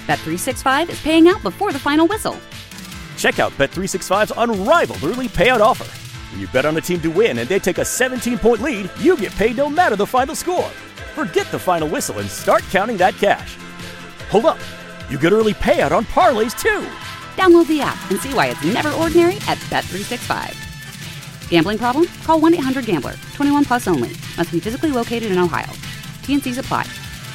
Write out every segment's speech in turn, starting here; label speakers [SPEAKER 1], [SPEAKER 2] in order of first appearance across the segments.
[SPEAKER 1] Bet365 is paying out before the final whistle.
[SPEAKER 2] Check out Bet365's unrivaled early payout offer. When you bet on a team to win and they take a 17-point lead, you get paid no matter the final score. Forget the final whistle and start counting that cash. Hold up. You get early payout on parlays, too.
[SPEAKER 1] Download the app and see why it's never ordinary at Bet365. Gambling problem? Call 1-800-GAMBLER. 21 plus only. Must be physically located in Ohio. T&Cs apply.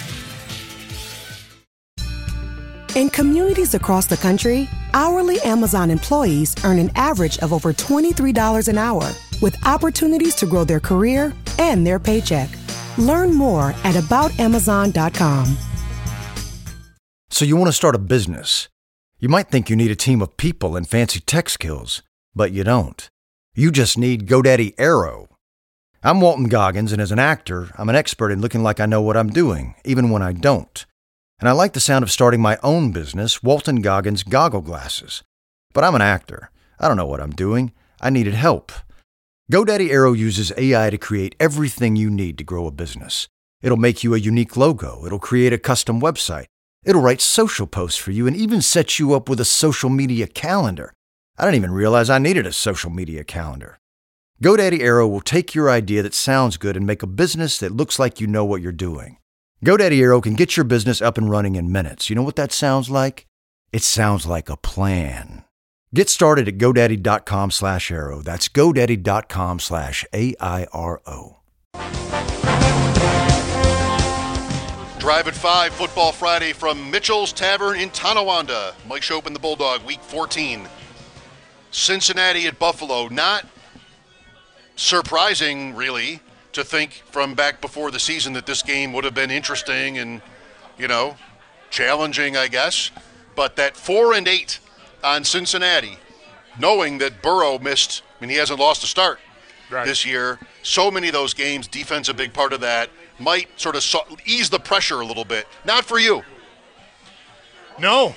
[SPEAKER 3] In communities across the country, hourly Amazon employees earn an average of over $23 an hour, with opportunities to grow their career and their paycheck. Learn more at aboutamazon.com.
[SPEAKER 4] So you want to start a business. You might think you need a team of people and fancy tech skills, but you don't. You just need GoDaddy Aero. I'm Walton Goggins, and as an actor, I'm an expert in looking like I know what I'm doing, even when I don't. And I like the sound of starting my own business, Walton Goggins Goggle Glasses. But I'm an actor. I don't know what I'm doing. I needed help. GoDaddy Aero uses AI to create everything you need to grow a business. It'll make you a unique logo. It'll create a custom website. It'll write social posts for you and even set you up with a social media calendar. I didn't even realize I needed a social media calendar. GoDaddy Aero will take your idea that sounds good and make a business that looks like you know what you're doing. GoDaddy Aero can get your business up and running in minutes. You know what that sounds like? It sounds like a plan. Get started at GoDaddy.com/Aero. That's GoDaddy.com/AIRO.
[SPEAKER 5] Drive at 5, Football Friday from Mitchell's Tavern in Tonawanda. Mike Shope and the Bulldog, Week 14. Cincinnati at Buffalo. Not surprising, really, to think from back before the season that this game would have been interesting and, challenging, I guess. But that 4-8 on Cincinnati, knowing that Burrow missed, he hasn't lost a start this year. So many of those games, defense a big part of that, might sort of ease the pressure a little bit. Not for you.
[SPEAKER 6] No,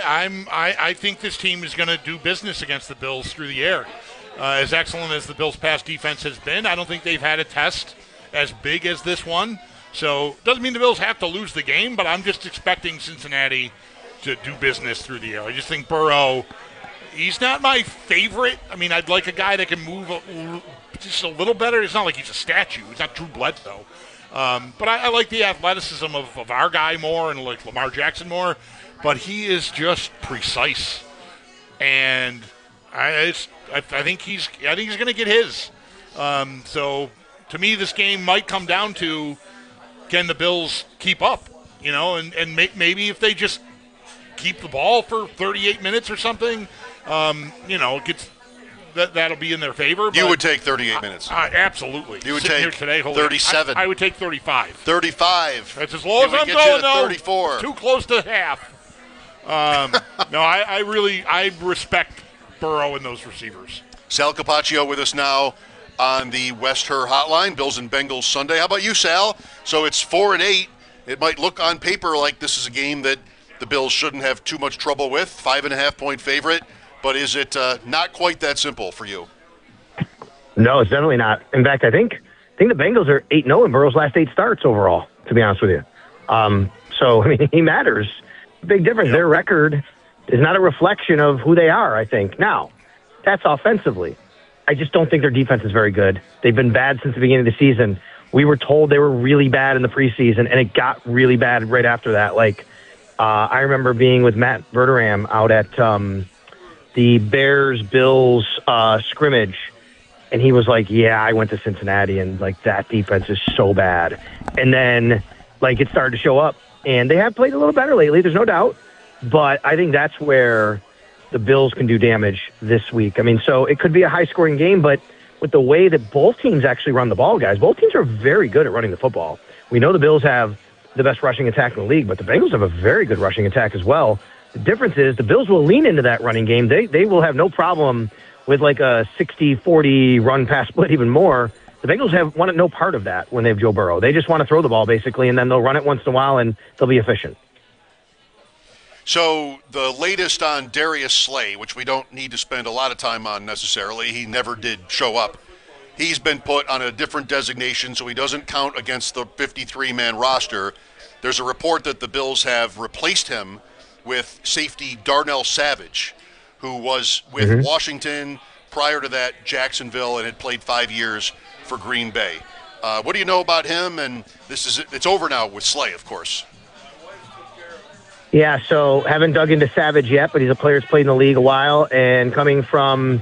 [SPEAKER 6] I think this team is going to do business against the Bills through the air. As excellent as the Bills' pass defense has been, I don't think they've had a test as big as this one. So doesn't mean the Bills have to lose the game, but I'm just expecting Cincinnati to do business through the air. I just think Burrow, he's not my favorite. I'd like a guy that can move just a little better. It's not like he's a statue. He's not Drew Bledsoe. But I like the athleticism of our guy more and like Lamar Jackson more. But he is just precise, and I think he's going to get his. So to me, this game might come down to, can the Bills keep up? And maybe if they just keep the ball for 38 minutes or something, it gets that'll be in their favor.
[SPEAKER 5] You would take 38 minutes.
[SPEAKER 6] Absolutely.
[SPEAKER 5] You would
[SPEAKER 6] Sitting
[SPEAKER 5] take
[SPEAKER 6] here today,
[SPEAKER 5] 37.
[SPEAKER 6] I would take 35.
[SPEAKER 5] 35.
[SPEAKER 6] That's as low as I'm going, though.
[SPEAKER 5] 34.
[SPEAKER 6] Too close to half. No, I respect Burrow and those receivers.
[SPEAKER 5] Sal Capaccio with us now on the West Her Hotline, Bills and Bengals Sunday. How about you, Sal? So it's 4-8. It might look on paper like this is a game that the Bills shouldn't have too much trouble with. 5.5-point favorite. But is it not quite that simple for you?
[SPEAKER 7] No, it's definitely not. In fact, I think the Bengals are 8-0 in Burrow's last 8 starts overall, to be honest with you. He matters. Big difference. Yep. Their record is not a reflection of who they are, I think. Now, that's offensively. I just don't think their defense is very good. They've been bad since the beginning of the season. We were told they were really bad in the preseason, and it got really bad right after that. I remember being with Matt Verderam out at the Bears-Bills scrimmage, and he was like, yeah, I went to Cincinnati, and, that defense is so bad. And then, it started to show up. And they have played a little better lately, there's no doubt. But I think that's where the Bills can do damage this week. So it could be a high-scoring game, but with the way that both teams actually run the ball, guys, both teams are very good at running the football. We know the Bills have the best rushing attack in the league, but the Bengals have a very good rushing attack as well. The difference is the Bills will lean into that running game. They will have no problem with a 60-40 run-pass split even more. The Bengals want no part of that when they have Joe Burrow. They just want to throw the ball, basically, and then they'll run it once in a while, and they'll be efficient.
[SPEAKER 5] So the latest on Darius Slay, which we don't need to spend a lot of time on necessarily, he never did show up. He's been put on a different designation, so he doesn't count against the 53-man roster. There's a report that the Bills have replaced him with safety Darnell Savage, who was with Washington, prior to that Jacksonville, and had played 5 years for Green Bay. What do you know about him? And it's over now with Slay, of course.
[SPEAKER 7] Yeah, so haven't dug into Savage yet, but he's a player who's played in the league a while, and coming from,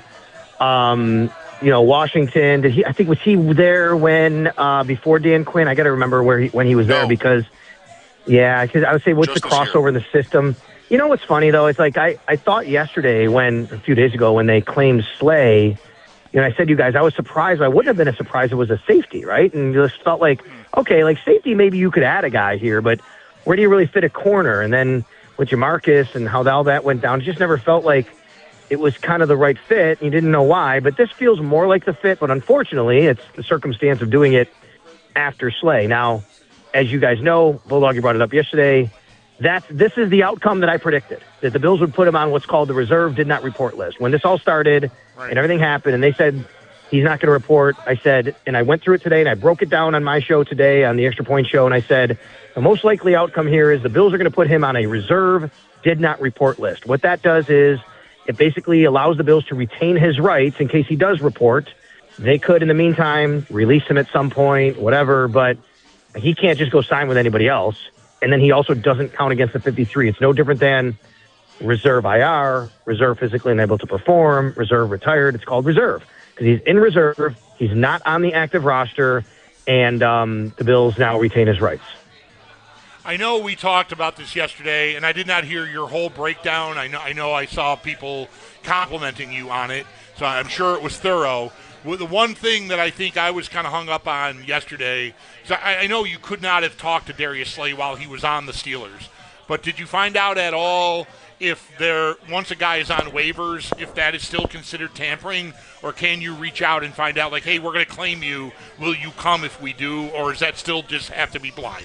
[SPEAKER 7] Washington. Was he there when before Dan Quinn? I got to remember when he was there because I would say what's the crossover in the system? You know what's funny though? It's like I thought yesterday a few days ago when they claimed Slay. I said to you guys, I was surprised. I wouldn't have been as surprised if it was a safety, right? And just felt like, okay, like safety, maybe you could add a guy here, but where do you really fit a corner? And then with Jamarcus and how all that went down, it just never felt like it was kind of the right fit. You didn't know why, but this feels more like the fit. But unfortunately, it's the circumstance of doing it after Slay. Now, as you guys know, Bulldog, you brought it up yesterday, this is the outcome that I predicted, that the Bills would put him on what's called the reserve did not report list. When this all started and everything happened and they said he's not going to report, I said, and I went through it today and I broke it down on my show today on the Extra Point Show, and I said the most likely outcome here is the Bills are going to put him on a reserve did not report list. What that does is it basically allows the Bills to retain his rights in case he does report. They could, in the meantime, release him at some point, whatever, but he can't just go sign with anybody else. And then he also doesn't count against the 53. It's no different than reserve IR, reserve physically unable to perform, reserve retired. It's called reserve because he's in reserve. He's not on the active roster, and the Bills now retain his rights.
[SPEAKER 6] I know we talked about this yesterday, and I did not hear your whole breakdown. I know I saw people complimenting you on it, so I'm sure it was thorough. The one thing that I think I was kind of hung up on yesterday, so I know you could not have talked to Darius Slay while he was on the Steelers, but did you find out at all if once a guy is on waivers, if that is still considered tampering, or can you reach out and find out, like, hey, we're going to claim you, will you come if we do, or does that still just have to be blind?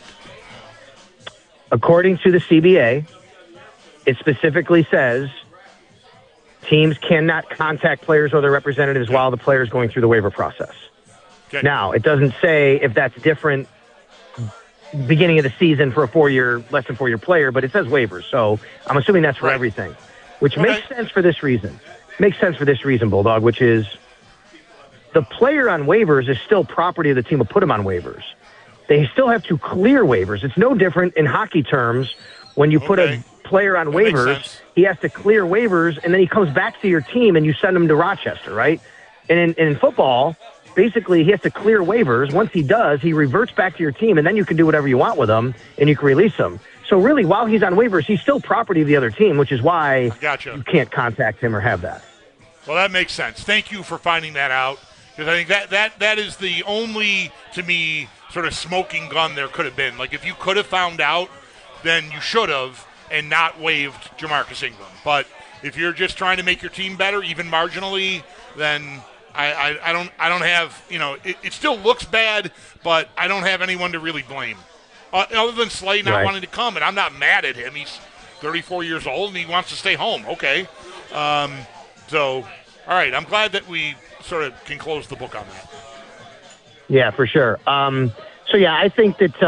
[SPEAKER 7] According to the CBA, it specifically says teams cannot contact players or their representatives while the player is going through the waiver process. Okay. Now, it doesn't say if that's different beginning of the season for a less than 4-year player, but it says waivers. So I'm assuming that's for everything, which makes sense for this reason. Makes sense for this reason, Bulldog, which is the player on waivers is still property of the team who put him on waivers. They still have to clear waivers. It's no different in hockey terms when you put a player on waivers. He has to clear waivers, and then he comes back to your team, and you send him to Rochester, right? And in football, basically he has to clear waivers. Once he does, he reverts back to your team, and then you can do whatever you want with him, and you can release him. So really, while he's on waivers, he's still property of the other team, which is why you can't contact him or have that.
[SPEAKER 6] Well, that makes sense. Thank you for finding that out, because I think that is the only, to me, sort of smoking gun there could have been. Like, if you could have found out, then you should have and not waived Jamarcus Ingram. But if you're just trying to make your team better, even marginally, then I don't have, it still looks bad, but I don't have anyone to really blame. Other than Slay not wanting to come, and I'm not mad at him. He's 34 years old, and he wants to stay home. Okay. So, all right, I'm glad that we sort of can close the book on that.
[SPEAKER 7] Yeah, for sure. I think that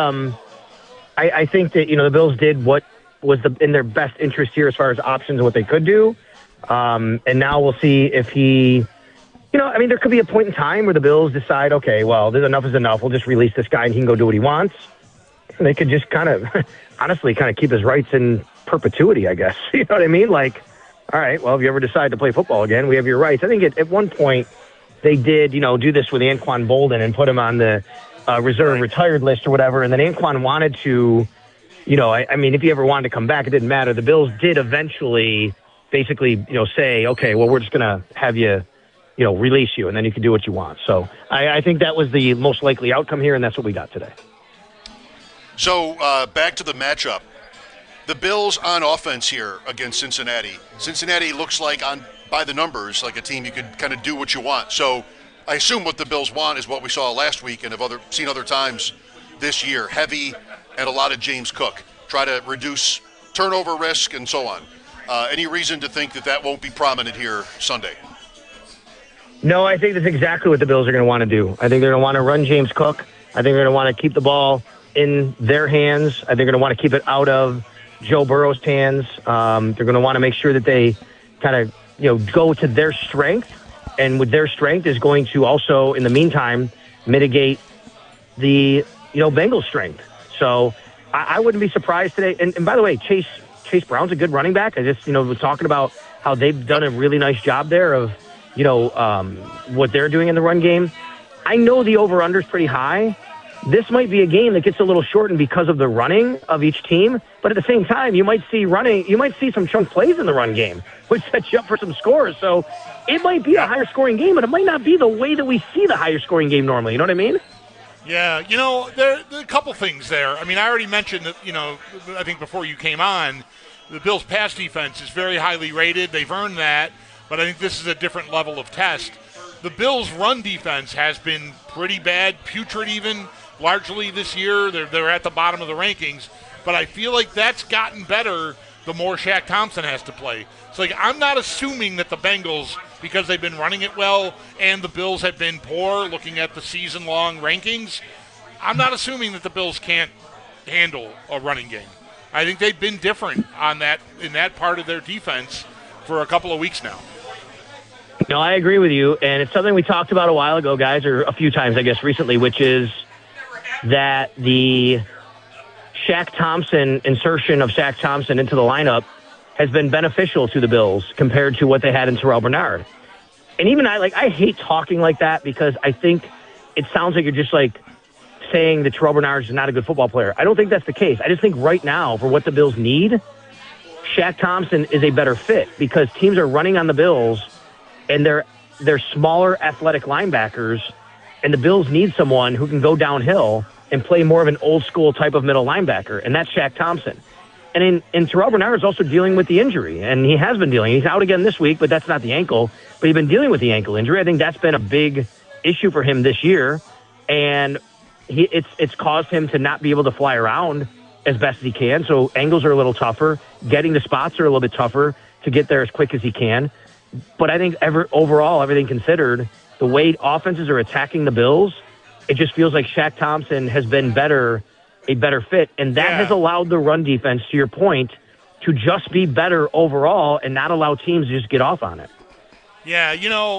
[SPEAKER 7] the Bills did what was in their best interest here as far as options and what they could do. And now we'll see if he, there could be a point in time where the Bills decide, okay, well, enough is enough. We'll just release this guy and he can go do what he wants. And they could just kind of, honestly, keep his rights in perpetuity, I guess. You know what I mean? Like, all right, well, if you ever decide to play football again, we have your rights. I think at one point they did, do this with Anquan Bolden and put him on the reserve retired list or whatever. And then Anquan wanted to, if he ever wanted to come back, it didn't matter. The Bills did eventually basically, say, okay, well, we're just going to have you, release you, and then you can do what you want. So I think that was the most likely outcome here, and that's what we got today.
[SPEAKER 5] So back to the matchup. The Bills on offense here against Cincinnati. Cincinnati looks like, by the numbers, like a team you could kind of do what you want. So I assume what the Bills want is what we saw last week and have seen other times this year. Heavy and a lot of James Cook. Try to reduce turnover risk and so on. Any reason to think that won't be prominent here Sunday?
[SPEAKER 7] No, I think that's exactly what the Bills are going to want to do. I think they're going to want to run James Cook. I think they're going to want to keep the ball in their hands. I think they're going to want to keep it out of Joe Burrow's hands. They're going to want to make sure that they kind of, go to their strength. And with their strength is going to also, in the meantime, mitigate the, Bengals' strength. So I wouldn't be surprised today. And by the way, Chase Brown's a good running back. I just, was talking about how they've done a really nice job there of, what they're doing in the run game. I know the over-under is pretty high. This might be a game that gets a little shortened because of the running of each team. But at the same time, you might see some chunk plays in the run game, which sets you up for some scores. So it might be a higher scoring game, but it might not be the way that we see the higher scoring game normally. You know what I mean?
[SPEAKER 6] Yeah, there are a couple things there. I mean, I already mentioned that, I think before you came on, the Bills' pass defense is very highly rated. They've earned that, but I think this is a different level of test. The Bills' run defense has been pretty bad, putrid even, largely this year. They're at the bottom of the rankings, but I feel like that's gotten better the more Shaq Thompson has to play. So, I'm not assuming that the Bengals, because they've been running it well and the Bills have been poor looking at the season-long rankings, I'm not assuming that the Bills can't handle a running game. I think they've been different in that part of their defense for a couple of weeks now.
[SPEAKER 7] No, I agree with you, and it's something we talked about a while ago, guys, or a few times, I guess, recently, which is that the Shaq Thompson insertion of Shaq Thompson into the lineup has been beneficial to the Bills compared to what they had in Terrell Bernard. And even I hate talking like that because I think it sounds like you're just saying that Terrell Bernard is not a good football player. I don't think that's the case. I just think right now, for what the Bills need, Shaq Thompson is a better fit because teams are running on the Bills and they're smaller athletic linebackers, and the Bills need someone who can go downhill and play more of an old school type of middle linebacker, and that's Shaq Thompson. And Terrell Bernard is also dealing with the injury, and he has been dealing. He's out again this week, but that's not the ankle. But he's been dealing with the ankle injury. I think that's been a big issue for him this year, and it's caused him to not be able to fly around as best as he can. So angles are a little tougher. Getting the spots are a little bit tougher to get there as quick as he can. But I think overall, everything considered, the way offenses are attacking the Bills, it just feels like Shaq Thompson has been a better fit. And that has allowed the run defense, to your point, to just be better overall and not allow teams to just get off on it.
[SPEAKER 6] Yeah,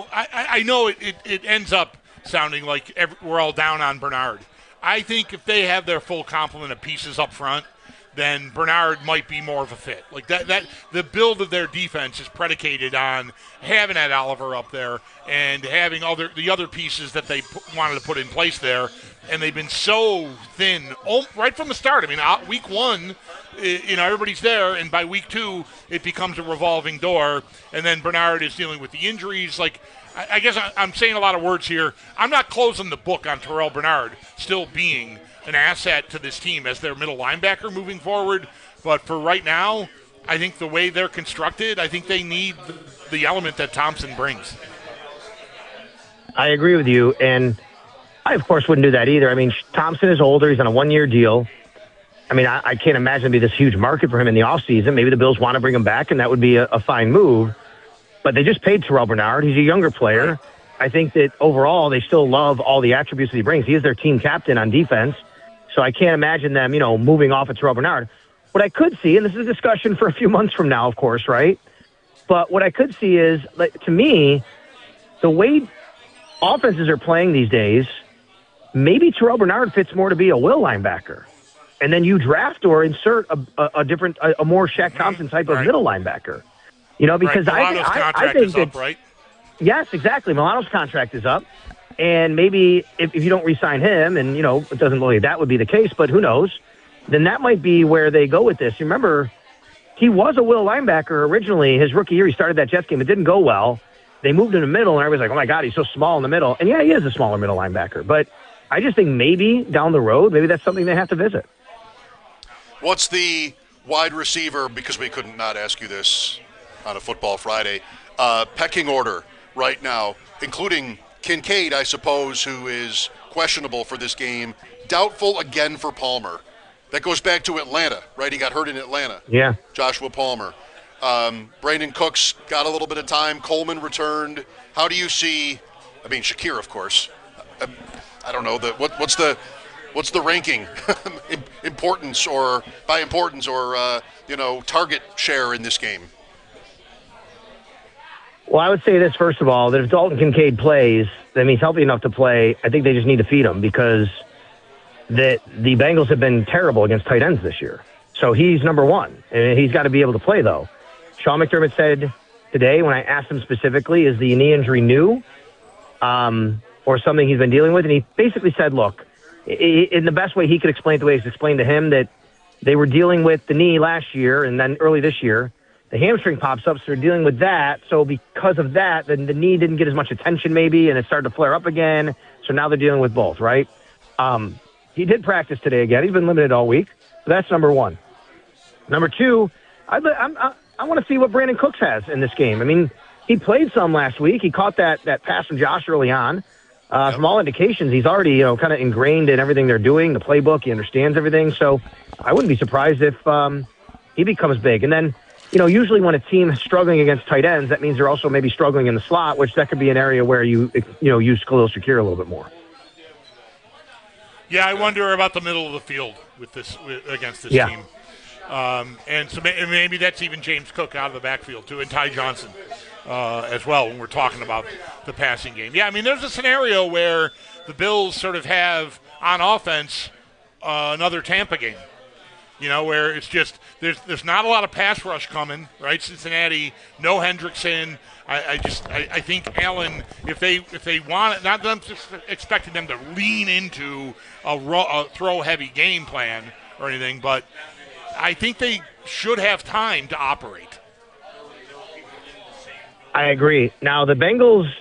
[SPEAKER 6] I know it ends up sounding like we're all down on Bernard. I think if they have their full complement of pieces up front, then Bernard might be more of a fit. Like that the build of their defense is predicated on having Ed Oliver up there and having the other pieces that they wanted to put in place there, and they've been so thin right from the start. I mean, week one, everybody's there, and by week two, it becomes a revolving door, and then Bernard is dealing with the injuries. Like, I guess I'm saying a lot of words here. I'm not closing the book on Terrell Bernard still being an asset to this team as their middle linebacker moving forward. But for right now, I think the way they're constructed, I think they need the element that Thompson brings.
[SPEAKER 7] I agree with you, and I, of course, wouldn't do that either. I mean, Thompson is older. He's on a one-year deal. I mean, I can't imagine it'd be this huge market for him in the offseason. Maybe the Bills want to bring him back, and that would be a fine move. But they just paid Terrell Bernard. He's a younger player. I think that overall they still love all the attributes that he brings. He is their team captain on defense. So I can't imagine them, moving off of Terrell Bernard. What I could see, and this is a discussion for a few months from now, of course, right? But what I could see is, to me, the way offenses are playing these days, maybe Terrell Bernard fits more to be a will linebacker. And then you draft or insert a more Shaq Thompson type of middle linebacker. Because I think that,
[SPEAKER 6] right?
[SPEAKER 7] Yes, exactly. Milano's contract is up. And maybe if you don't re-sign him, and, it doesn't look like that would be the case, but who knows, then that might be where they go with this. You remember, he was a will linebacker originally. His rookie year, he started that Jets game. It didn't go well. They moved in the middle, and everybody's like, oh, my God, he's so small in the middle. And, yeah, he is a smaller middle linebacker. But I just think maybe down the road, maybe that's something they have to visit.
[SPEAKER 5] What's the wide receiver, because we couldn't not ask you this on a Football Friday, pecking order right now, including Kincaid, I suppose, who is questionable for this game. Doubtful again for Palmer. That goes back to Atlanta, right? He got hurt in Atlanta.
[SPEAKER 7] Yeah.
[SPEAKER 5] Joshua Palmer. Brandon Cooks got a little bit of time. Coleman returned. How do you see, Shakir, of course. I don't know. What's What's the ranking? importance or target share in this game?
[SPEAKER 7] Well, I would say this, first of all, that if Dalton Kincaid plays, then he's healthy enough to play. I think they just need to feed him because the Bengals have been terrible against tight ends this year. So he's number one, and he's got to be able to play, though. Sean McDermott said today, when I asked him specifically, is the knee injury new or something he's been dealing with? And he basically said, look, in the best way he could explain it, the way he's explained to him, that they were dealing with the knee last year, and then early this year, the hamstring pops up, so they're dealing with that. So because of that, then the knee didn't get as much attention maybe, and it started to flare up again. So now they're dealing with both, right? He did practice today again. He's been limited all week. So that's number one. Number two, I want to see what Brandon Cooks has in this game. I mean, he played some last week. He caught that pass from Josh early on. From all indications, he's already kind of ingrained in everything they're doing, the playbook. He understands everything. So I wouldn't be surprised if he becomes big. And then, usually when a team is struggling against tight ends, that means they're also maybe struggling in the slot, which that could be an area where you use Khalil Shakir a little bit more.
[SPEAKER 6] Yeah, I wonder about the middle of the field against this team. And so maybe that's even James Cook out of the backfield, too, and Ty Johnson as well when we're talking about the passing game. Yeah, I mean, there's a scenario where the Bills sort of have, on offense, another Tampa game, where it's just there's not a lot of pass rush coming, right? Cincinnati, no Hendrickson. I think Allen, if they want it, not that I'm just expecting them to lean into a throw-heavy game plan or anything, but I think they should have time to operate.
[SPEAKER 7] I agree. Now, the Bengals'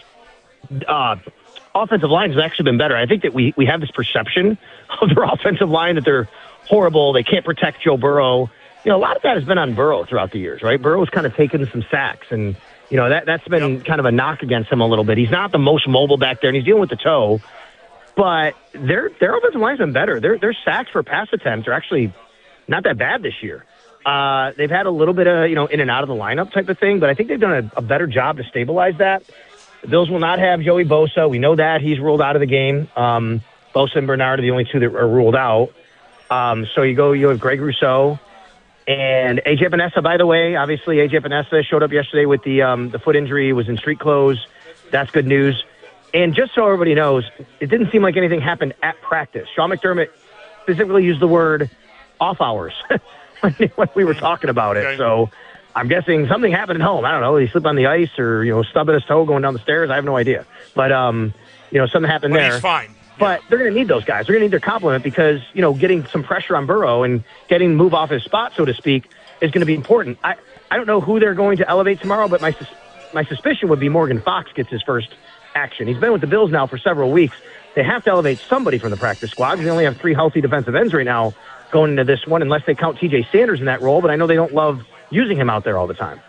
[SPEAKER 7] offensive line has actually been better. I think that we have this perception of their offensive line that they're horrible. They can't protect Joe Burrow. A lot of that has been on Burrow throughout the years, right? Burrow's kind of taken some sacks, and that's been kind of a knock against him a little bit. He's not the most mobile back there, and he's dealing with the toe. But their offensive line's been better. Their sacks for pass attempts are actually not that bad this year. They've had a little bit of in and out of the lineup type of thing, but I think they've done a better job to stabilize that. The Bills will not have Joey Bosa. We know that he's ruled out of the game. Bosa and Bernard are the only two that are ruled out. So you have Greg Rousseau and AJ Epinesa. By the way, obviously AJ Epinesa showed up yesterday with the foot injury, was in street clothes. That's good news. And just so everybody knows, it didn't seem like anything happened at practice. Sean McDermott specifically used the word off hours when we were talking about it. Okay. So I'm guessing something happened at home. I don't know. He slipped on the ice or, stubbed his toe going down the stairs. I have no idea. But, something happened there.
[SPEAKER 6] He's fine.
[SPEAKER 7] But they're going to need those guys. They're going to need their complement because, getting some pressure on Burrow and getting move off his spot, so to speak, is going to be important. I don't know who they're going to elevate tomorrow, but my suspicion would be Morgan Fox gets his first action. He's been with the Bills now for several weeks. They have to elevate somebody from the practice squad. They only have 3 healthy defensive ends right now going into this one, unless they count T.J. Sanders in that role, but I know they don't love using him out there all the time.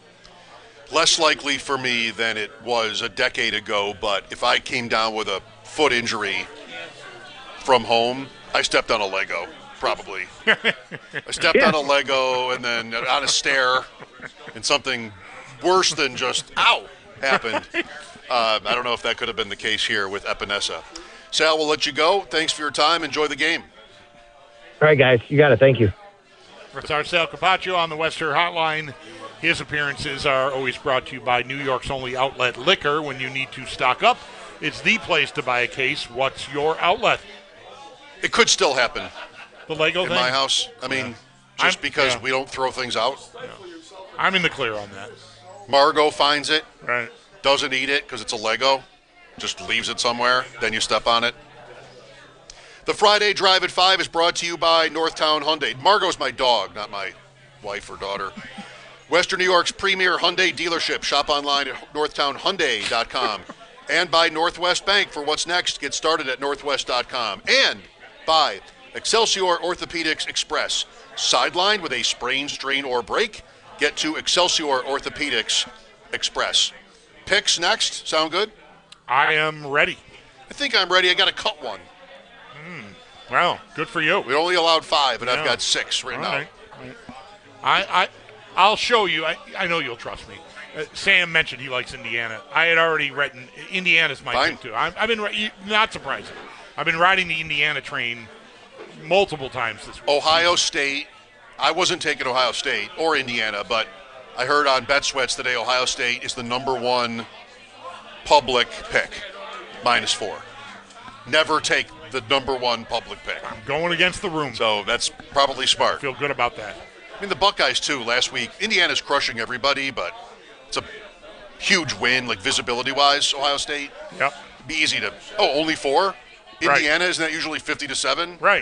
[SPEAKER 5] Less likely for me than it was a decade ago, but if I came down with a foot injury from home, I stepped on a Lego, probably. I stepped on a Lego and then on a stair, and something worse than just, ow, happened. I don't know if that could have been the case here with Epinesa. Sal, we'll let you go. Thanks for your time. Enjoy the game.
[SPEAKER 7] All right, guys. You got it. Thank you.
[SPEAKER 6] That's our Sal Capaccio on the Western Hotline. His appearances are always brought to you by New York's only outlet liquor. When you need to stock up, it's the place to buy a case. What's your outlet?
[SPEAKER 5] It could still happen.
[SPEAKER 6] The Lego
[SPEAKER 5] in
[SPEAKER 6] thing?
[SPEAKER 5] my house. I mean, because we don't throw things out.
[SPEAKER 6] Yeah. I'm in the clear on that.
[SPEAKER 5] Margot finds it.
[SPEAKER 6] Right.
[SPEAKER 5] Doesn't eat it because it's a Lego. Just leaves it somewhere. Then you step on it. The Friday Drive at 5 is brought to you by Northtown Hyundai. Margot's my dog, not my wife or daughter. Western New York's premier Hyundai dealership. Shop online at northtownhyundai.com. And by Northwest Bank for what's next. Get started at northwest.com. And by Excelsior Orthopedics Express. Sidelined with a sprain, strain, or break? Get to Excelsior Orthopedics Express. Picks next. Sound good?
[SPEAKER 6] I am ready.
[SPEAKER 5] I think I'm ready. I got to cut one.
[SPEAKER 6] Wow, good for you.
[SPEAKER 5] We only allowed 5, and I've got 6 right now.
[SPEAKER 6] Right. I'll show you. I know you'll trust me. Sam mentioned he likes Indiana. I had already written Indiana's my pick too. I've been not surprising. I've been riding the Indiana train multiple times this week.
[SPEAKER 5] Ohio State. I wasn't taking Ohio State or Indiana, but I heard on BetSweats today Ohio State is the number one public pick, -4. Never take the number one public pick.
[SPEAKER 6] I'm going against the room.
[SPEAKER 5] So that's probably smart.
[SPEAKER 6] Feel good about that.
[SPEAKER 5] I mean, the Buckeyes, too, last week. Indiana's crushing everybody, but it's a huge win, like visibility-wise, Ohio State.
[SPEAKER 6] Yep.
[SPEAKER 5] It'd be easy to, only 4? Indiana, isn't that usually 50-7?
[SPEAKER 6] Right.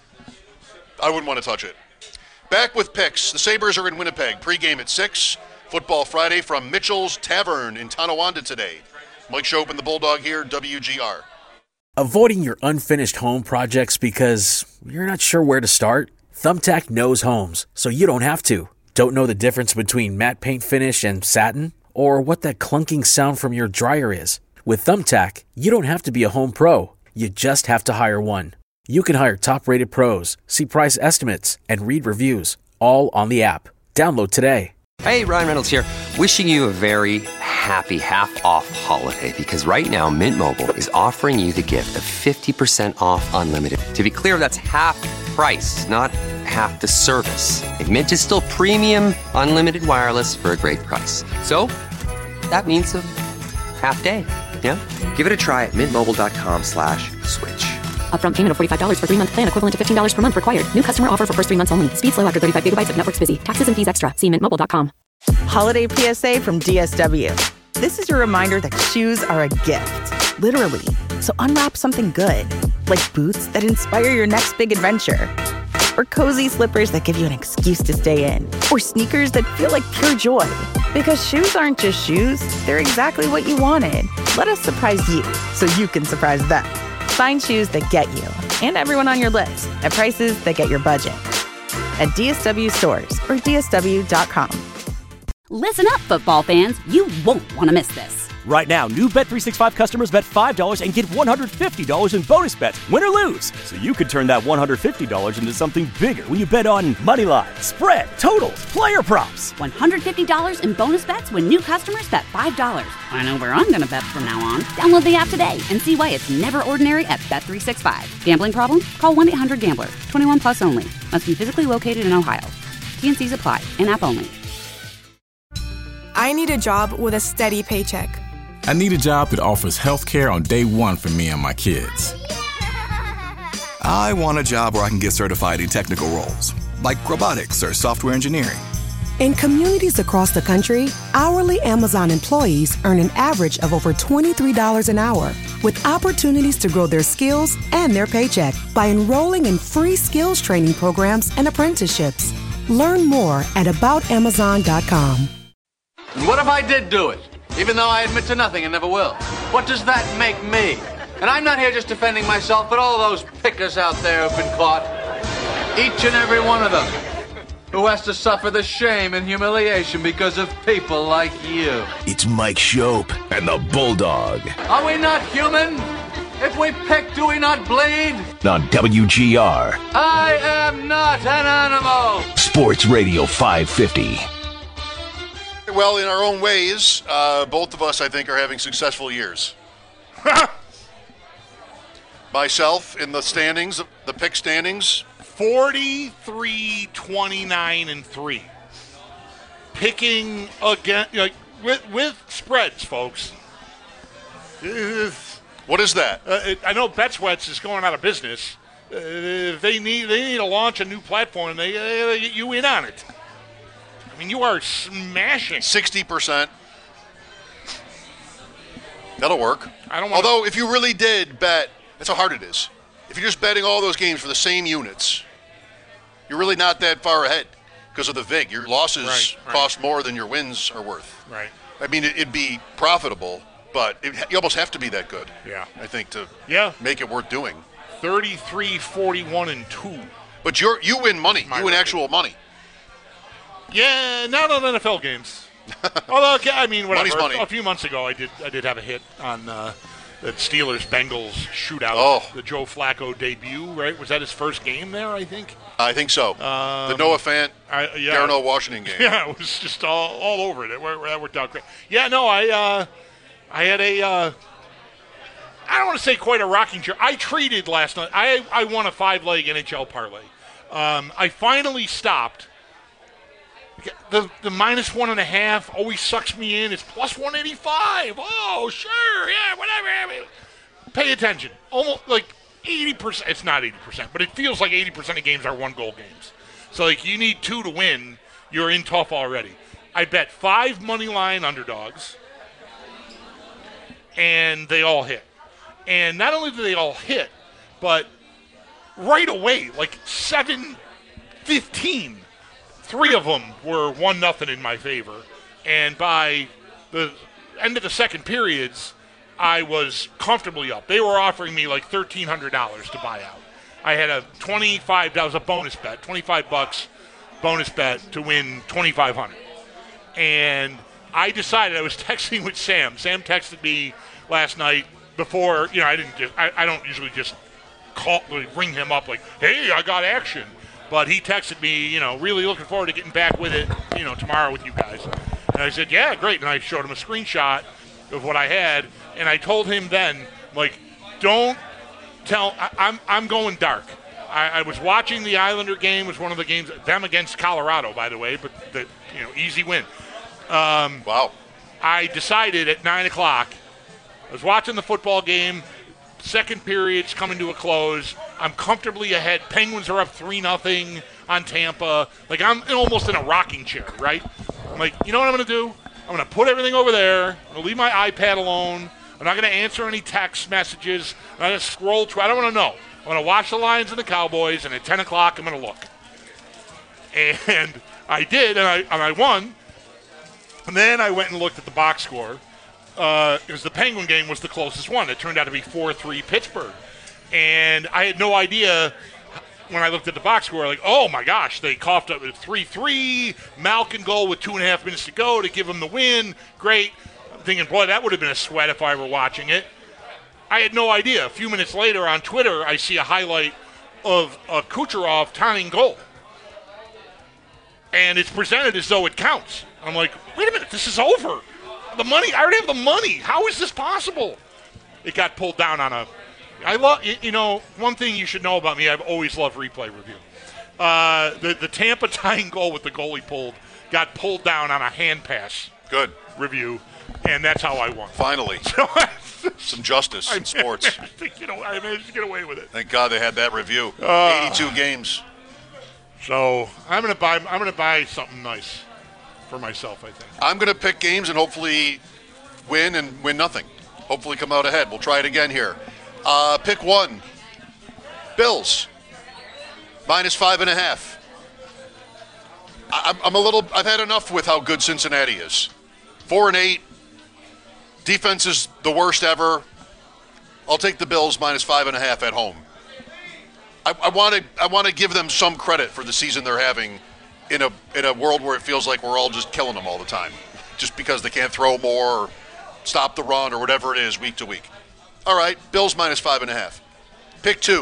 [SPEAKER 5] I wouldn't want to touch it. Back with picks. The Sabres are in Winnipeg. Pre-game at 6. Football Friday from Mitchell's Tavern in Tonawanda today. Mike Shope and the Bulldog here, WGR.
[SPEAKER 8] Avoiding your unfinished home projects because you're not sure where to start? Thumbtack knows homes, so you don't have to. Don't know the difference between matte paint finish and satin? Or what that clunking sound from your dryer is? With Thumbtack, you don't have to be a home pro. You just have to hire one. You can hire top-rated pros, see price estimates, and read reviews, all on the app. Download today.
[SPEAKER 9] Hey, Ryan Reynolds here. Wishing you a very happy half-off holiday because right now Mint Mobile is offering you the gift of 50% off unlimited. To be clear, that's half price, not half the service. And Mint is still premium unlimited wireless for a great price. So that means a half day. Yeah? Give it a try at mintmobile.com/switch.
[SPEAKER 10] Upfront payment of $45 for 3-month plan, equivalent to $15 per month required. New customer offer for first 3 months only. Speed slow after 35 gigabytes if network's busy. Taxes and fees extra. See mintmobile.com.
[SPEAKER 11] Holiday PSA from DSW. This is your reminder that shoes are a gift. Literally. So unwrap something good. Like boots that inspire your next big adventure. Or cozy slippers that give you an excuse to stay in. Or sneakers that feel like pure joy. Because shoes aren't just shoes. They're exactly what you wanted. Let us surprise you so you can surprise them. Find shoes that get you and everyone on your list at prices that get your budget. At DSW stores or DSW.com.
[SPEAKER 1] Listen up, football fans. You won't want to miss this.
[SPEAKER 2] Right now, new Bet365 customers bet $5 and get $150 in bonus bets, win or lose. So you could turn that $150 into something bigger when you bet on money line, spread, totals, player props.
[SPEAKER 1] $150 in bonus bets when new customers bet $5. I know where I'm going to bet from now on. Download the app today and see why it's never ordinary at Bet365. Gambling problem? Call 1-800-GAMBLER. 21 plus only. Must be physically located in Ohio. T&Cs apply. In-app only.
[SPEAKER 12] I need a job with a steady paycheck.
[SPEAKER 13] I need a job that offers health care on day one for me and my kids.
[SPEAKER 14] I want a job where I can get certified in technical roles, like robotics or software engineering.
[SPEAKER 3] In communities across the country, hourly Amazon employees earn an average of over $23 an hour, with opportunities to grow their skills and their paycheck by enrolling in free skills training programs and apprenticeships. Learn more at aboutamazon.com.
[SPEAKER 15] What if I did do it? Even though I admit to nothing and never will. What does that make me? And I'm not here just defending myself, but all those pickers out there who've been caught. Each and every one of them. Who has to suffer the shame and humiliation because of people like you.
[SPEAKER 16] It's Mike Shope and the Bulldog.
[SPEAKER 15] Are we not human? If we pick, do we not bleed?
[SPEAKER 16] On WGR.
[SPEAKER 15] I am not an animal.
[SPEAKER 16] Sports Radio 550.
[SPEAKER 5] Well, in our own ways, both of us, I think, are having successful years. Myself, in the standings, the pick standings.
[SPEAKER 6] 43, 29, and 3. Picking again, with spreads, folks.
[SPEAKER 5] What is that?
[SPEAKER 6] I know BetSweats is going out of business. They need to launch a new platform, and they get you in on it. I mean, you are smashing
[SPEAKER 5] 60%. That'll work.
[SPEAKER 6] I don't.
[SPEAKER 5] Although, if you really did bet, that's how hard it is. If you're just betting all those games for the same units, you're really not that far ahead because of the VIG. Your losses cost more than your wins are worth.
[SPEAKER 6] Right.
[SPEAKER 5] I mean, it'd be profitable, but you almost have to be that good.
[SPEAKER 6] Yeah.
[SPEAKER 5] I think to make it worth doing.
[SPEAKER 6] 33, 41, and 2.
[SPEAKER 5] But you win money. You win actual money.
[SPEAKER 6] Yeah, not on NFL games. Although, I mean, whatever.
[SPEAKER 5] Money's money.
[SPEAKER 6] A few months ago, I did have a hit on the Steelers-Bengals shootout.
[SPEAKER 5] Oh.
[SPEAKER 6] The Joe Flacco debut, right? Was that his first game there, I think?
[SPEAKER 5] I think so. The Noah Fant, Darnell Washington game.
[SPEAKER 6] Yeah, it was just all over it. That worked out great. Yeah, no, I had I don't want to say quite a rocking chair. I treated last night. I won a 5-leg NHL parlay. I finally stopped. The -1.5 always sucks me in. It's plus 185. Oh, sure, yeah, whatever. Pay attention. Almost like 80%. It's not 80%, but it feels like 80% of games are 1-goal games. So like you need 2 to win. You're in tough already. I bet 5 money line underdogs, and they all hit. And not only do they all hit, but right away, like 7-15. 3 of them were 1-0 in my favor. And by the end of the second periods, I was comfortably up. They were offering me like $1,300 to buy out. I had a $25, that was a bonus bet, $25 bonus bet to win $2,500. And I decided, I was texting with Sam. Sam texted me last night before, I don't usually just ring him up like, hey, I got action. But he texted me, really looking forward to getting back with it, tomorrow with you guys. And I said, yeah, great. And I showed him a screenshot of what I had. And I told him then, like, don't tell, I'm going dark. I was watching the Islander game. It was one of the games, them against Colorado, by the way, but easy win.
[SPEAKER 5] Wow.
[SPEAKER 6] I decided at 9 o'clock, I was watching the football game. Second period's coming to a close. I'm comfortably ahead. Penguins are up 3-0 on Tampa. Like, I'm almost in a rocking chair, right? I'm like, you know what I'm going to do? I'm going to put everything over there. I'm going to leave my iPad alone. I'm not going to answer any text messages. I'm going to scroll through. I don't want to know. I'm going to watch the Lions and the Cowboys, and at 10 o'clock, I'm going to look. And I did, and I won. And then I went and looked at the box score. Because the Penguin game was the closest one. It turned out to be 4-3 Pittsburgh. And I had no idea when I looked at the box score, like, oh my gosh, they coughed up at 3-3, Malkin goal with 2.5 minutes to go to give them the win. Great. I'm thinking, boy, that would have been a sweat if I were watching it. I had no idea. A few minutes later on Twitter, I see a highlight of a Kucherov tying goal. And it's presented as though it counts. I'm like, wait a minute, this is over. The money, I already have the money. How is this possible? It got pulled down on one thing you should know about me, I've always loved replay review. The Tampa tying goal with the goalie pulled got pulled down on a hand pass.
[SPEAKER 5] Good.
[SPEAKER 6] Review, and that's how I won.
[SPEAKER 5] Finally. Some justice in sports.
[SPEAKER 6] I managed to get away with it.
[SPEAKER 5] Thank God they had that review. 82 games.
[SPEAKER 6] So I'm gonna buy something nice for myself, I think.
[SPEAKER 5] I'm going to pick games and hopefully win and win nothing. Hopefully come out ahead. We'll try it again here. Pick 1. Bills. -5.5. I've had enough with how good Cincinnati is. 4-8. Defense is the worst ever. I'll take the Bills -5.5 at home. I want to give them some credit for the season they're having in a world where it feels like we're all just killing them all the time, just because they can't throw more or stop the run or whatever it is week to week. All right, Bills -5.5. Pick 2.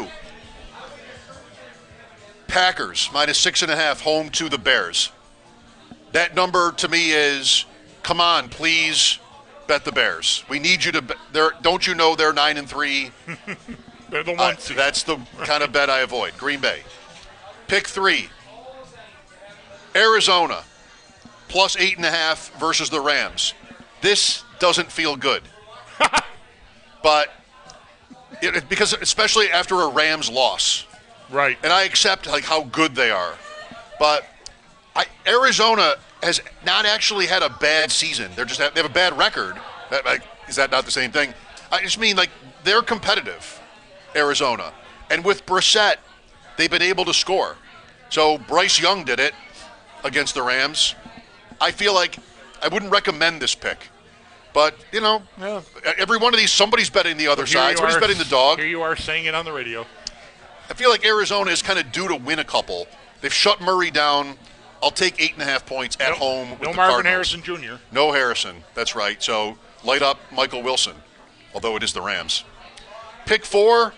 [SPEAKER 5] Packers -6.5 home to the Bears. That number to me is, come on, please bet the Bears. We need you to bet. Don't you know they're 9-3?
[SPEAKER 6] They're the one seed.
[SPEAKER 5] That's the kind of bet I avoid. Green Bay. Pick 3. Arizona +8.5 versus the Rams. This doesn't feel good, but because especially after a Rams loss,
[SPEAKER 6] right?
[SPEAKER 5] And I accept like how good they are, but Arizona has not actually had a bad season. They have a bad record. Is that not the same thing? I just mean like they're competitive, Arizona, and with Brissett, they've been able to score. So Bryce Young did it against the Rams. I feel like I wouldn't recommend this pick. But, every one of these, somebody's betting the other side. Somebody's betting the dog.
[SPEAKER 6] Here you are saying it on the radio.
[SPEAKER 5] I feel like Arizona is kind of due to win a couple. They've shut Murray down. I'll take 8.5 points at home with the
[SPEAKER 6] Marvin
[SPEAKER 5] Cardinals.
[SPEAKER 6] Harrison Jr.
[SPEAKER 5] No Harrison. That's right. So light up Michael Wilson, although it is the Rams. Pick 4,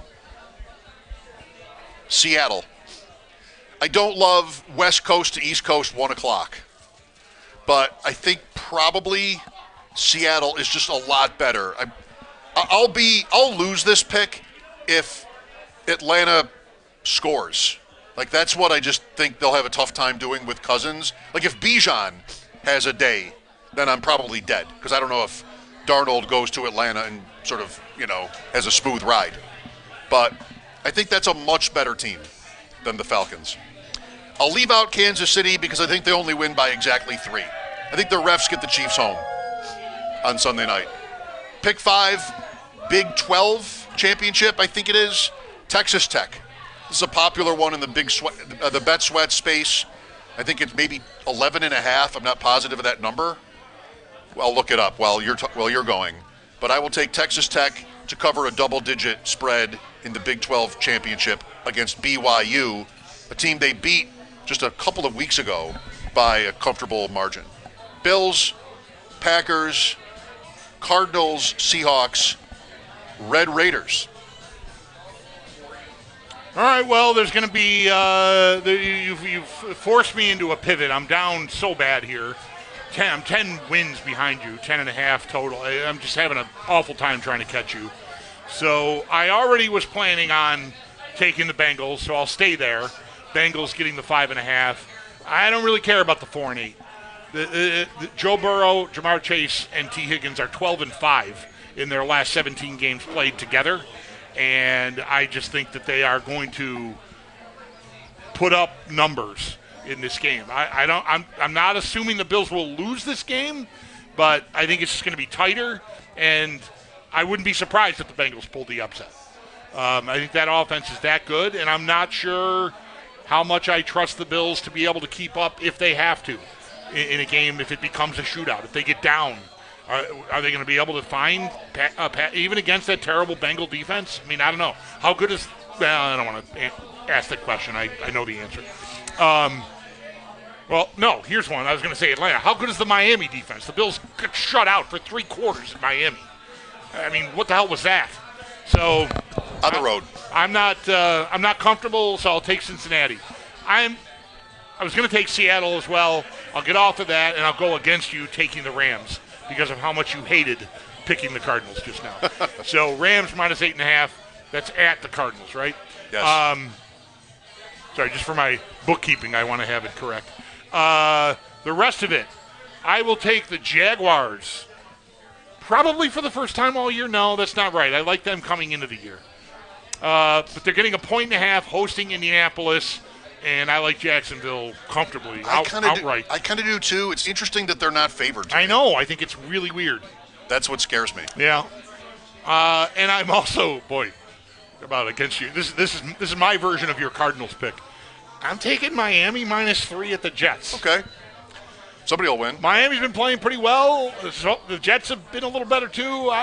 [SPEAKER 5] Seattle. I don't love West Coast to East Coast 1 o'clock, but I think probably Seattle is just a lot better. I'll lose this pick if Atlanta scores. Like, that's what I just think they'll have a tough time doing with Cousins. Like, if Bijan has a day, then I'm probably dead, because I don't know if Darnold goes to Atlanta and sort of, has a smooth ride. But I think that's a much better team than the Falcons. I'll leave out Kansas City because I think they only win by exactly 3. I think the refs get the Chiefs home on Sunday night. Pick 5, Big 12 championship, I think it is, Texas Tech. This is a popular one in the the bet sweat space. I think it's maybe 11.5. I'm not positive of that number. Well, I'll look it up while you're going. But I will take Texas Tech to cover a double-digit spread in the Big 12 championship against BYU, a team they beat just a couple of weeks ago by a comfortable margin. Bills, Packers, Cardinals, Seahawks, Red Raiders.
[SPEAKER 6] All right, well, there's going to be you've forced me into a pivot. I'm down so bad here. I'm 10 wins behind you, 10.5 total. I'm just having an awful time trying to catch you. So I already was planning on taking the Bengals, so I'll stay there. Bengals getting the 5.5. I don't really care about the 4 and 8. The Joe Burrow, Jamar Chase, and T. Higgins are 12-5 in their last 17 games played together. And I just think that they are going to put up numbers in this game. I'm not assuming the Bills will lose this game, but I think it's just going to be tighter, and I wouldn't be surprised if the Bengals pulled the upset. I think that offense is that good, and I'm not sure how much I trust the Bills to be able to keep up if they have to in a game, if it becomes a shootout, if they get down. Are they going to be able to find, even against that terrible Bengal defense? I mean, I don't know. How good is – well, I don't want to ask that question. I know the answer. Well, no, here's one. I was going to say Atlanta. How good is the Miami defense? The Bills got shut out for 3 quarters in Miami. I mean, what the hell was that? So
[SPEAKER 5] on the road.
[SPEAKER 6] I'm not comfortable, so I'll take Cincinnati. I was going to take Seattle as well. I'll get off of that, and I'll go against you taking the Rams, because of how much you hated picking the Cardinals just now. So Rams minus 8.5. That's at the Cardinals, right?
[SPEAKER 5] Yes.
[SPEAKER 6] Sorry, just for my bookkeeping, I want to have it correct. The rest of it, I will take the Jaguars. Probably for the first time all year. No, that's not right. I like them coming into the year. But they're getting 1.5 hosting Indianapolis. And I like Jacksonville comfortably, outright.
[SPEAKER 5] I kind of do, too. It's interesting that they're not favored.
[SPEAKER 6] I know. I think it's really weird.
[SPEAKER 5] That's what scares me.
[SPEAKER 6] Yeah. And I'm also, against you. This is my version of your Cardinals pick. I'm taking Miami minus 3 at the Jets.
[SPEAKER 5] Okay. Somebody will win.
[SPEAKER 6] Miami's been playing pretty well. The Jets have been a little better, too.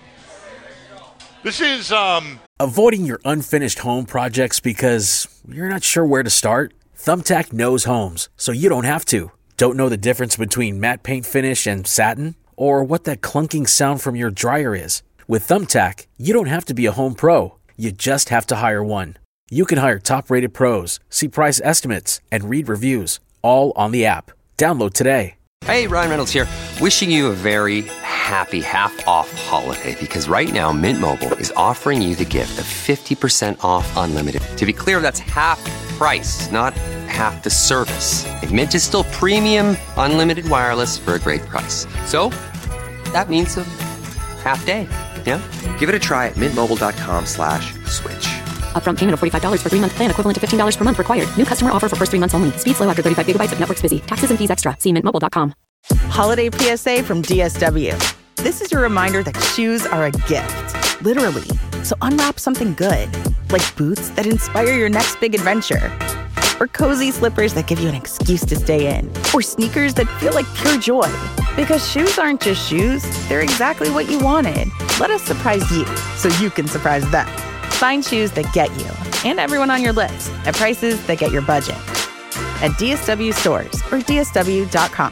[SPEAKER 6] This is...
[SPEAKER 8] Avoiding your unfinished home projects because you're not sure where to start? Thumbtack knows homes, so you don't have to. Don't know the difference between matte paint finish and satin? Or what that clunking sound from your dryer is? With Thumbtack, you don't have to be a home pro. You just have to hire one. You can hire top-rated pros, see price estimates, and read reviews, all on the app. Download today.
[SPEAKER 9] Hey, Ryan Reynolds here. Wishing you a very happy half-off holiday, because right now Mint Mobile is offering you the gift of 50% off unlimited. To be clear, that's half price, not half the service. And Mint is still premium unlimited wireless for a great price. So that means a half day. Yeah? Give it a try at mintmobile.com/switch.
[SPEAKER 10] Upfront payment of $45 for 3-month plan, equivalent to $15 per month required. New customer offer for first 3 months only. Speed slow after 35 gigabytes if network's busy. Taxes and fees extra. See mintmobile.com.
[SPEAKER 11] Holiday PSA from DSW. This is your reminder that shoes are a gift, literally. So unwrap something good, like boots that inspire your next big adventure, or cozy slippers that give you an excuse to stay in, or sneakers that feel like pure joy. Because shoes aren't just shoes, they're exactly what you wanted. Let us surprise you so you can surprise them. Find shoes that get you and everyone on your list at prices that get your budget at DSW stores or DSW.com.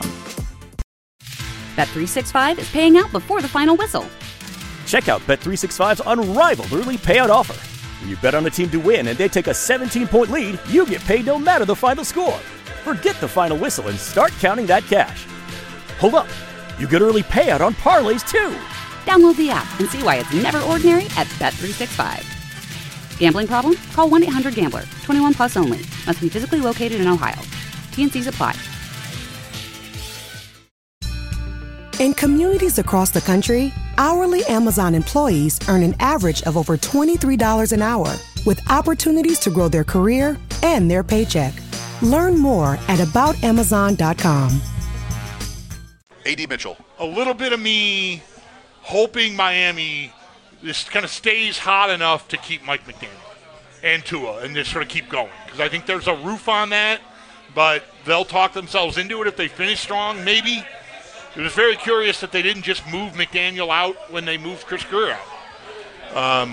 [SPEAKER 1] Bet365 is paying out before the final whistle.
[SPEAKER 2] Check out Bet365's unrivaled early payout offer. When you bet on a team to win and they take a 17-point lead, you get paid no matter the final score. Forget the final whistle and start counting that cash. Hold up. You get early payout on parlays, too.
[SPEAKER 1] Download the app and see why it's never ordinary at Bet365. Gambling problem? Call 1-800-GAMBLER. 21 plus only. Must be physically located in Ohio. T&Cs apply.
[SPEAKER 3] In communities across the country, hourly Amazon employees earn an average of over $23 an hour, with opportunities to grow their career and their paycheck. Learn more at aboutamazon.com.
[SPEAKER 5] A.D. Mitchell.
[SPEAKER 6] A little bit of me hoping Miami just kind of stays hot enough to keep Mike McDaniel and Tua and just sort of keep going. Because I think there's a roof on that, but they'll talk themselves into it if they finish strong, maybe. It was very curious that they didn't just move McDaniel out when they moved Chris Grier out.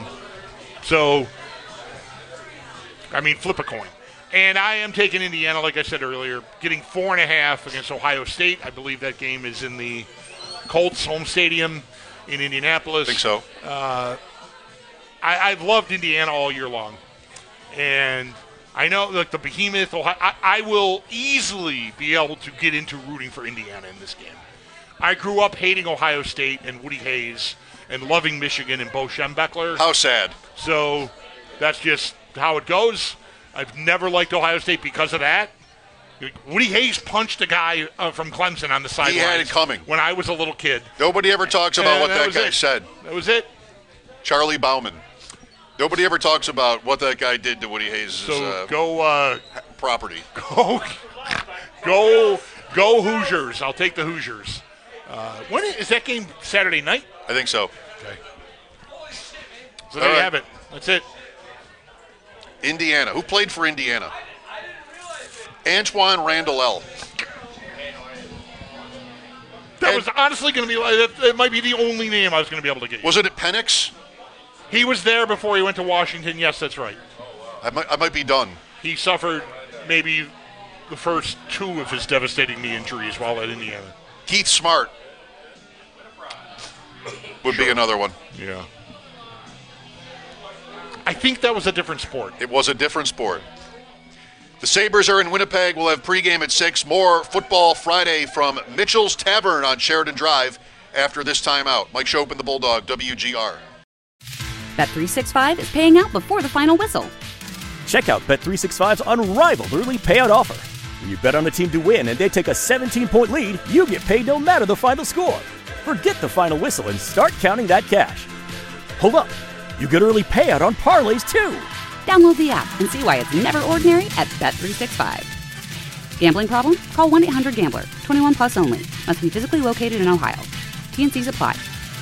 [SPEAKER 6] Flip a coin. And I am taking Indiana, like I said earlier, getting 4.5 against Ohio State. I believe that game is in the Colts home stadium in Indianapolis.
[SPEAKER 5] I think so.
[SPEAKER 6] I've loved Indiana all year long. And I know, like the behemoth, Ohio, I will easily be able to get into rooting for Indiana in this game. I grew up hating Ohio State and Woody Hayes and loving Michigan and Bo Schembechler.
[SPEAKER 5] How sad.
[SPEAKER 6] So that's just how it goes. I've never liked Ohio State because of that. Woody Hayes punched a guy from Clemson on the sidelines.
[SPEAKER 5] He had it coming.
[SPEAKER 6] When I was a little kid.
[SPEAKER 5] Nobody ever talks about what that guy said.
[SPEAKER 6] That was it.
[SPEAKER 5] Charlie Bauman. Nobody ever talks about what that guy did to Woody Hayes' property.
[SPEAKER 6] Go Hoosiers. I'll take the Hoosiers. When is that game? Saturday night?
[SPEAKER 5] I think so.
[SPEAKER 6] Okay. So there you have it. That's it.
[SPEAKER 5] Indiana. Who played for Indiana? Antoine Randall.
[SPEAKER 6] That was honestly going to be, it might be the only name I was going to be able to get.
[SPEAKER 5] Was it at Penix?
[SPEAKER 6] He was there before he went to Washington. Yes, that's right.
[SPEAKER 5] I might be done.
[SPEAKER 6] He suffered maybe the first 2 of his devastating knee injuries while at Indiana.
[SPEAKER 5] Keith Smart would be another one.
[SPEAKER 6] Yeah. I think that was a different sport.
[SPEAKER 5] It was a different sport. The Sabres are in Winnipeg. We'll have pregame at 6. More Football Friday from Mitchell's Tavern on Sheridan Drive after this timeout. Mike Shope and the Bulldog, WGR.
[SPEAKER 1] Bet365 is paying out before the final whistle.
[SPEAKER 2] Check out Bet365's unrivaled early payout offer. When you bet on a team to win and they take a 17-point lead, you get paid no matter the final score. Forget the final whistle and start counting that cash. Hold up. You get early payout on parlays, too.
[SPEAKER 1] Download the app and see why it's never ordinary at Bet365. Gambling problem? Call 1-800-GAMBLER. 21 plus only. Must be physically located in Ohio. T&Cs apply.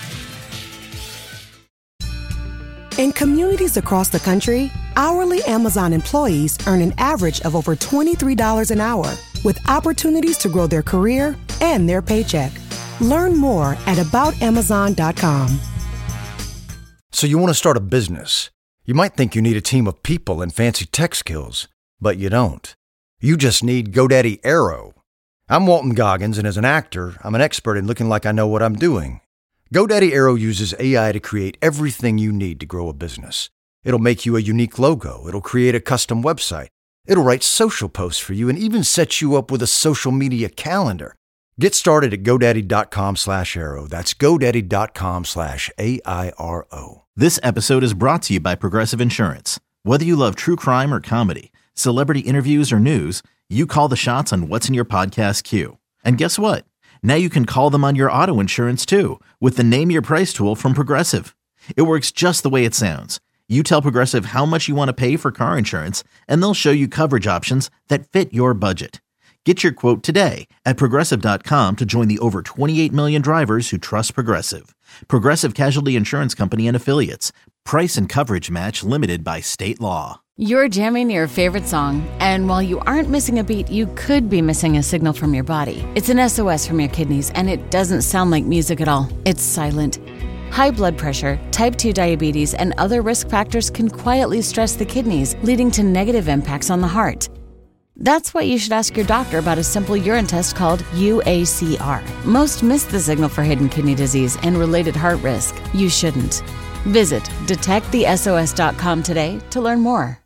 [SPEAKER 3] In communities across the country, hourly Amazon employees earn an average of over $23 an hour, with opportunities to grow their career and their paycheck. Learn more at aboutamazon.com.
[SPEAKER 4] So you want to start a business. You might think you need a team of people and fancy tech skills, but you don't. You just need GoDaddy Aero. I'm Walton Goggins, and as an actor, I'm an expert in looking like I know what I'm doing. GoDaddy Aero uses AI to create everything you need to grow a business. It'll make you a unique logo. It'll create a custom website. It'll write social posts for you and even set you up with a social media calendar. Get started at GoDaddy.com/Aero. That's GoDaddy.com/AIRO.
[SPEAKER 17] This episode is brought to you by Progressive Insurance. Whether you love true crime or comedy, celebrity interviews or news, you call the shots on what's in your podcast queue. And guess what? Now you can call them on your auto insurance too with the Name Your Price tool from Progressive. It works just the way it sounds. You tell Progressive how much you want to pay for car insurance, and they'll show you coverage options that fit your budget. Get your quote today at Progressive.com to join the over 28 million drivers who trust Progressive. Progressive Casualty Insurance Company and Affiliates. Price and coverage match limited by state law.
[SPEAKER 18] You're jamming your favorite song, and while you aren't missing a beat, you could be missing a signal from your body. It's an SOS from your kidneys, and it doesn't sound like music at all. It's silent. High blood pressure, type 2 diabetes, and other risk factors can quietly stress the kidneys, leading to negative impacts on the heart. That's why you should ask your doctor about a simple urine test called UACR. Most miss the signal for hidden kidney disease and related heart risk. You shouldn't. Visit detectthesos.com today to learn more.